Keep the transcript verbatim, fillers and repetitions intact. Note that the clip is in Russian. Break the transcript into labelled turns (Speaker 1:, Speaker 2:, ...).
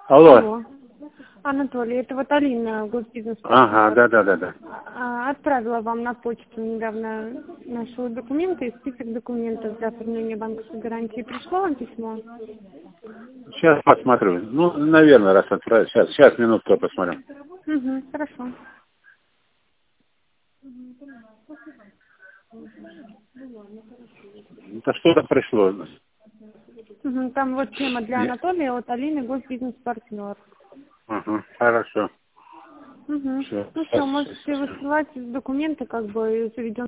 Speaker 1: Алло.
Speaker 2: Алло. Анатолий, это вот Алина, госбизнес.
Speaker 1: Ага, да, да, да, да.
Speaker 2: А, Отправила вам на почту недавно наши документы, список документов для оформления банковской гарантии. Пришло вам письмо?
Speaker 1: Сейчас посмотрю. Ну, наверное, раз отправить. Сейчас, сейчас минутку посмотрю.
Speaker 2: Угу, хорошо.
Speaker 1: Это что-то пришло.
Speaker 2: Угу, там вот тема для
Speaker 1: Я-
Speaker 2: Анатолия от Алины, госбизнес-партнер.
Speaker 1: Ага, хорошо.
Speaker 2: Угу.
Speaker 1: Все,
Speaker 2: Ну
Speaker 1: сейчас,
Speaker 2: все,
Speaker 1: сейчас,
Speaker 2: можете
Speaker 1: сейчас.
Speaker 2: высылать документы, как бы заведем